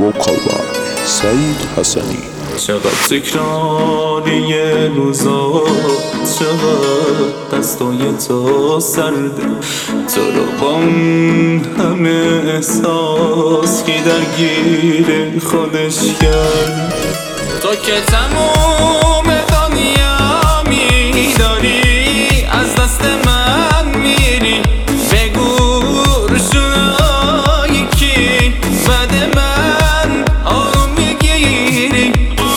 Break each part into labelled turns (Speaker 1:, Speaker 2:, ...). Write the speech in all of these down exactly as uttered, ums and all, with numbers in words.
Speaker 1: vocal by سعید حسنی.
Speaker 2: چقدر تکراری روزا، چقدر دستای تو سرده، تو رو با اون همه احساس که درگیر خودش کرد. تو که تموم دنیا میداری، از دست من میری، بگو شنایی کی بعد من آروم میگیری.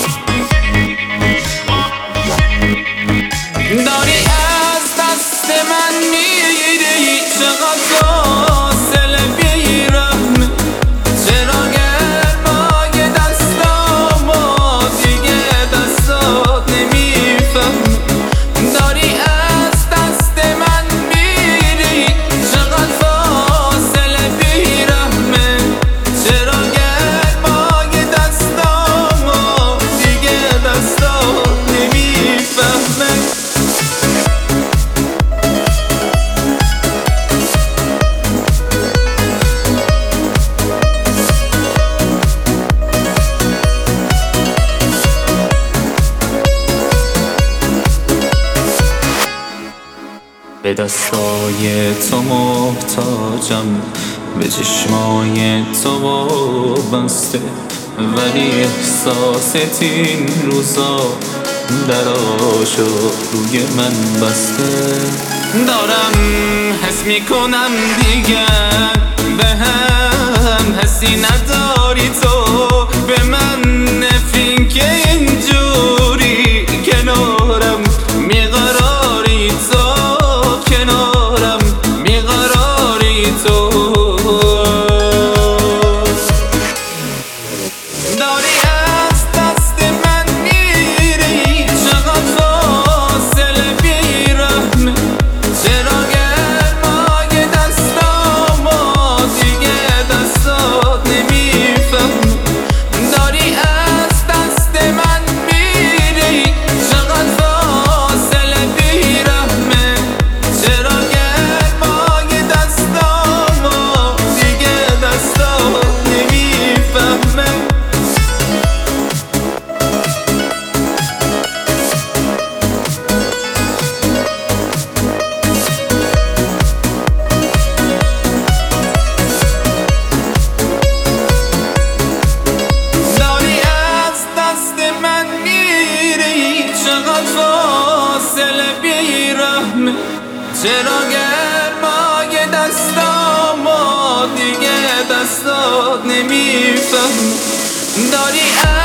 Speaker 2: داری از دست من میری، چقدر فاصله بیرحمه، چرا گرمای دستامو دیگه دستات نمیفهمه. داری از دست من میری، چقدر فاصله بیرحمه، چرا گرمای دستامو دیگه دستات نمیفهمه. به دستای تو محتاجم، به چشمای تو وابسته، ولی احساست این روزا دراشو روی من بسته. دارم حس میکنم دیگه به هم حسی نداری تو به من، نفین که اینجوری کنارم میقراری تو، کنارم میقراری تو. داری از دست من میری، چقدر فاصله بیرحمه، چرا گرمای دستامو دیگه دستات نمیفهمه. داری از دست من میری، چقدر فاصله بیرحمه، چرا گرمای دستامو دیگه دستات نمیفهمه. داری از دست من میری، چقدر فاصله بیرحمه، چرا گرمای دستامو دیگه دستات نمیفهمه. داری